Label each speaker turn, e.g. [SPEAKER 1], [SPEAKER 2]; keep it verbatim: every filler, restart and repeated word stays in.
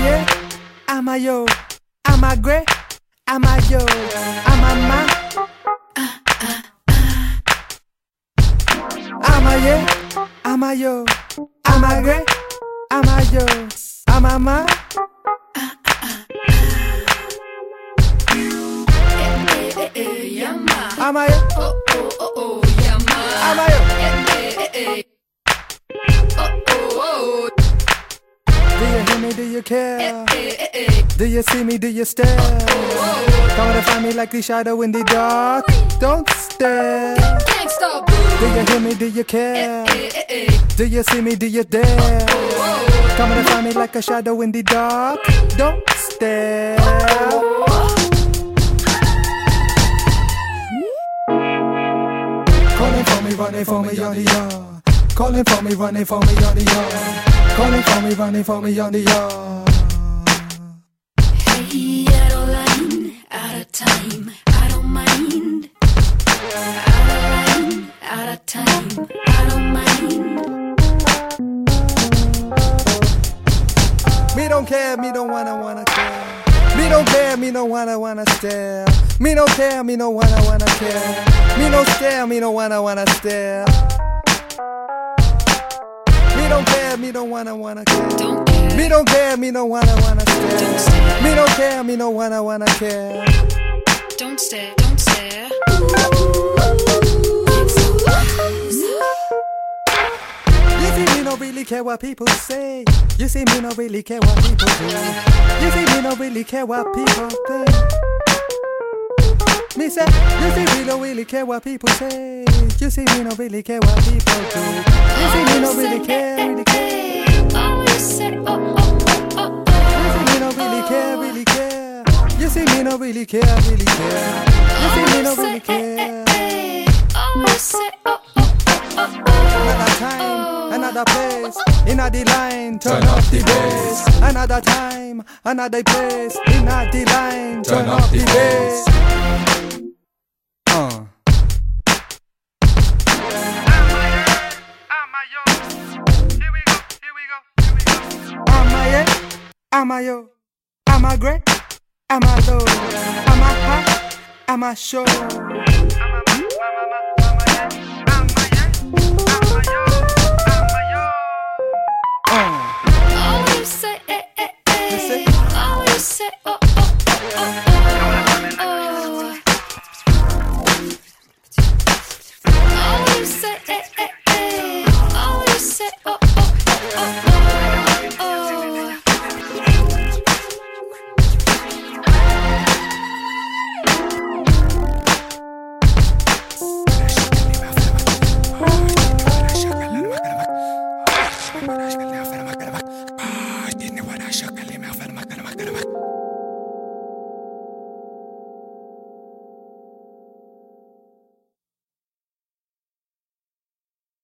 [SPEAKER 1] yeah, I'm a yo, I'm a great, I'm a yo, I'm a ma. I'm a yeah, I'm a yo, I'm a great, I'm a yo, I'm a ma. I'm a yo,
[SPEAKER 2] oh oh oh oh, yama.
[SPEAKER 1] I'm a yo.
[SPEAKER 2] Oh oh oh.
[SPEAKER 1] Do you hear me? Do you care? Do you see me? Do you stare? Come to find me like the shadow in the dark. Don't stare.
[SPEAKER 2] Can't stop.
[SPEAKER 1] Do you hear me? Do you care? Do you see me? Do you dare? Come to find me like a shadow in the dark. Don't stare. Calling for me, running for me on the yard. Calling for me, running for me on the yard. Calling for me, running for me on the yard.
[SPEAKER 2] Hey, out of line, out of time, I don't mind. Out of line, out of time, I don't mind.
[SPEAKER 1] Me don't care, me don't wanna wanna care. Me don't care, me don't wanna wanna stare. Me don't care, me don't wanna wanna care. Me don't stare, me don't wanna wanna stare. Me don't care, me don't wanna wanna care.
[SPEAKER 2] Don't care.
[SPEAKER 1] Me don't care, me don't wanna wanna stare.
[SPEAKER 2] Don't stare.
[SPEAKER 1] Me don't care, me don't wanna wanna care.
[SPEAKER 2] Don't stare, don't stare.
[SPEAKER 1] You see me don't really care what people say. You see me don't really care what people do. You see me don't really care what people think. Me say, you see me don't really care what people say. You see me don't really care what people do. You see me don't really care, really care.
[SPEAKER 2] Oh, you say, oh, oh, oh, oh,
[SPEAKER 1] You see me don't really care, really care. You see me don't really care, really care. You see me don't really care.
[SPEAKER 2] oh, you say, oh, oh, oh, oh.
[SPEAKER 1] Another time, another place, in the line, turn up the bass. Another time, another place, in the line, turn up the bass. Uh. I'm a yeah, I'm a yo, I'm a great, I'm a low, I'm a hot, I'm a show.